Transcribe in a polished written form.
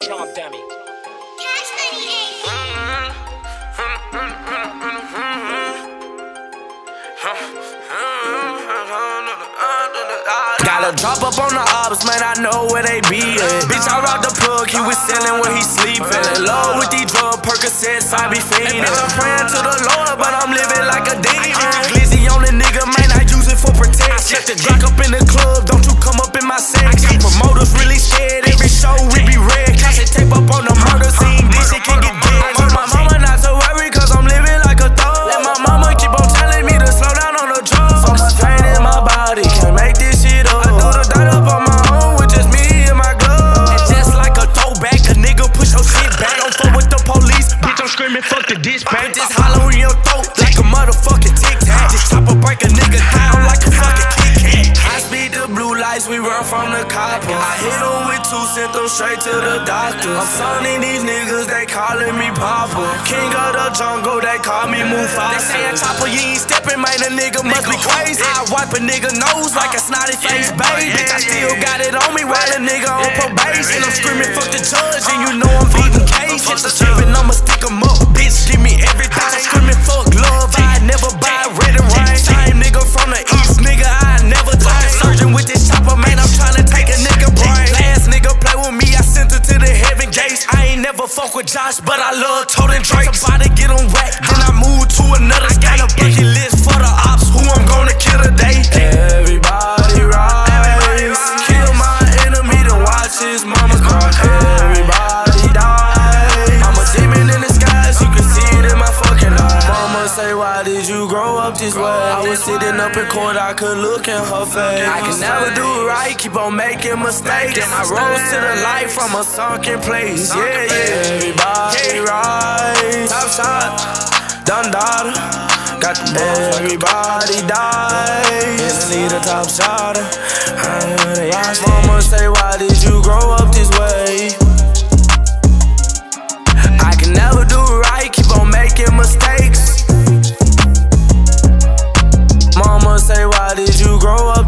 Trump dummy. Cash Gotta drop up on the ops, man, I know where they be at. Bitch, I robbed the plug, he was selling where he sleepin'. In love with these drug Percocets, I be fiendin'. Bitch, I'm praying to the Lord, but I'm living like a demon. Glizzy on the nigga, man, I use it for protection. Shut the Glock up in the club, don't you come up in my section. Promoters really scared, every show we be red. Cash it tape up on the murder scene, this shit can get dead. I told my mama not to worry, cause I'm living like a thug. Let my mama keep on telling me to slow down on the drugs. So much pain in my body, can't make this shit up. I do the dirt up on my own with just me and my glove. And just like a throwback, a nigga push your shit back. Don't fuck with the police, bitch, I'm screaming fuck the dispatch. Just hollow in your throat like a motherfucking tic-tac. Just chop or break a nigga down like a fucking Kit Kat. I speed the blue lights, we run from the copper. I hit them with two, sent them straight to the doctor. I'm sonning these niggas, they calling me Papa. King of the jungle, they call me Mufasa. They sayin' chopper, you ain't steppin', man, a nigga must be crazy. I wipe a nigga nose like a snotty face baby. Bitch, I still got it on me while a nigga on probation. I'm screaming fuck the judge, and you know I'm beating case. Hit the seven, I'ma stick 'em up, bitch, give me everything. I'm screaming fuck love, I never buy red and rain. Same nigga from the east, nigga, I never talk. Surgeon with this chopper, man, I'm tryna take a nigga brain. Last nigga play with me, I sent her to the heaven gates. I ain't never fuck with Josh, but I love Toten Drake. Somebody get on whack, then I move to another state. Got a bucket list for the ops, who I'm gonna kill today. Everybody rise, kill my enemy to watch his mama cry. Everybody die, I'm a demon in disguise, you can see it in my fucking eyes. Mama say, why did you grow up this way? I was sitting up in court, I could look in her face. I can never do right, keep on making mistakes. Then I rose to the light from a sunken place. Yeah, yeah. Everybody rise, top shot, done daughter. Got the balls, everybody die. Instantly the top shot. They ask mama, say, why did you grow up this way? I can never do right, keep on making mistakes. Mama say, why did you grow up